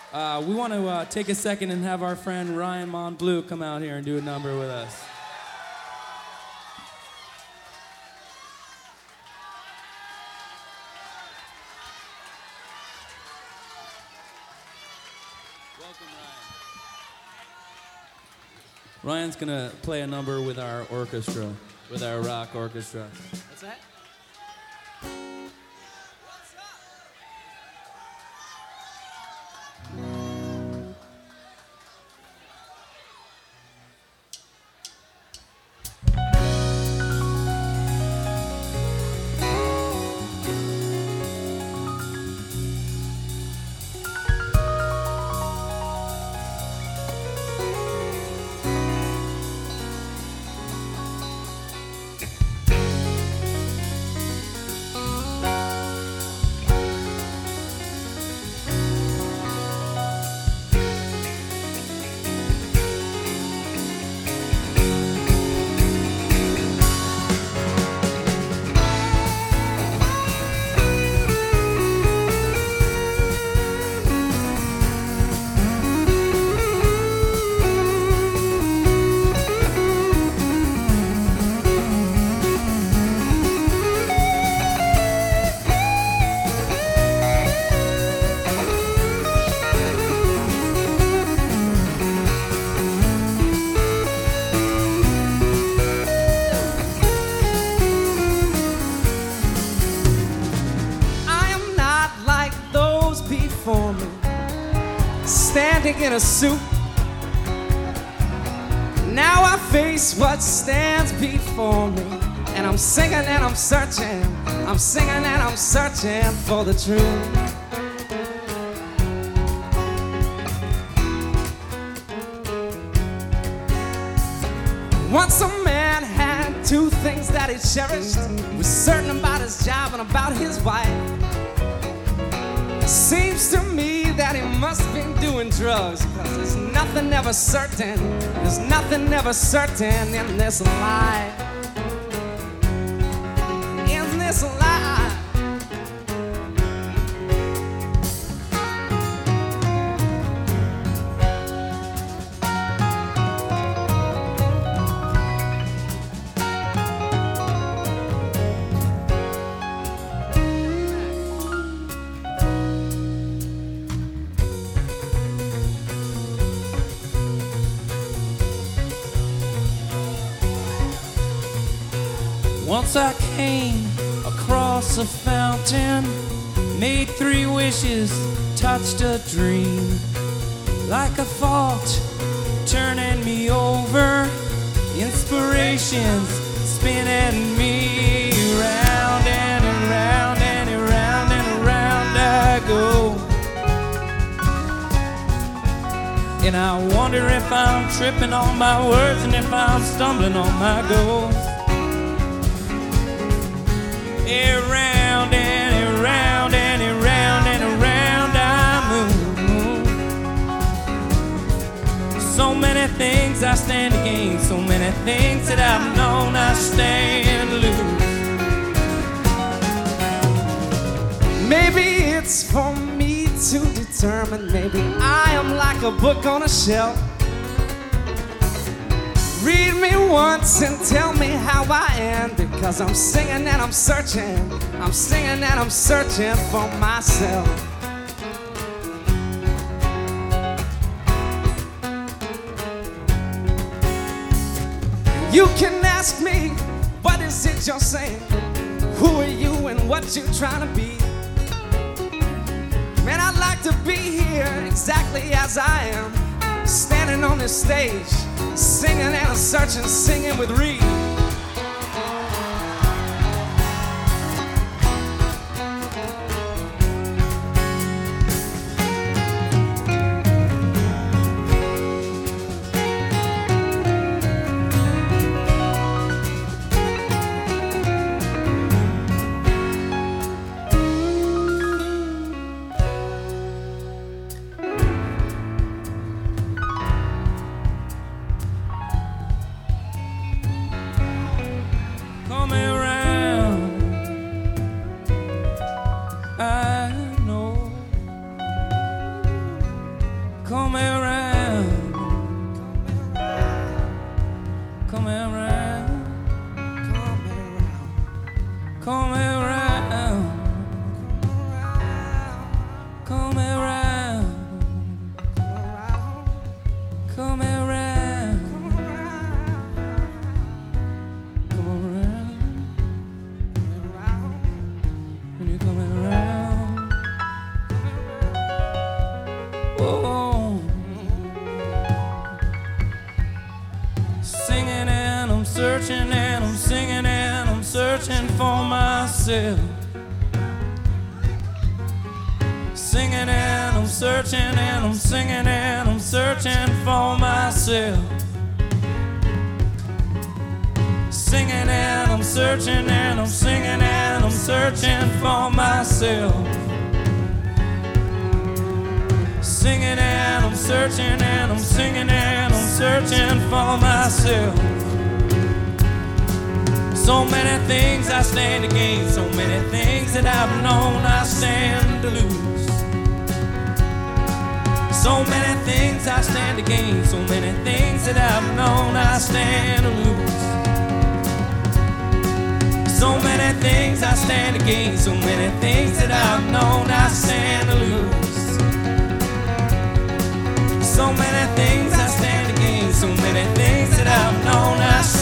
We want to take a second and have our friend Ryan Montbleu come out here and do a number with us. Welcome, Ryan. Ryan's gonna play a number with our orchestra, with our rock orchestra. What's that? Standing in a suit, now I face what stands before me, and I'm singing and I'm searching, I'm singing and I'm searching for the truth. Once a man had two things that he cherished, was certain about his job and about his wife. Seems to me that he must be doing drugs, because there's nothing ever certain, there's nothing ever certain in this life. In this life. Once I came across a fountain, made 3 wishes, touched a dream. Like a thought turning me over, inspirations spinning me round and around and around and around I go. And I wonder if I'm tripping on my words and if I'm stumbling on my goals. Around and around and around and around I move. So many things I stand to gain, so many things that I've known I stand to lose. Maybe it's for me to determine, maybe I am like a book on a shelf. Read me once and tell me how I am, because I'm singing and I'm searching, I'm singing and I'm searching for myself. You can ask me, what is it you're saying? Who are you and what you trying to be? Man, I'd like to be here exactly as I am, standing on this stage, singing and searching, singing with Reed. for myself. Singing and I'm searching and I'm singing and I'm searching for myself. Singing and I'm searching and I'm singing and I'm searching for myself. Singing and I'm searching and I'm singing and I'm searching for myself. So many things I stand to gain, so many things that I've known I stand to lose. So many things I stand to gain, so many things that I've known I stand to lose. So many things I stand to gain, so many things that I've known I stand to lose. So many things I stand to gain, so many things that I've known I stand to lose.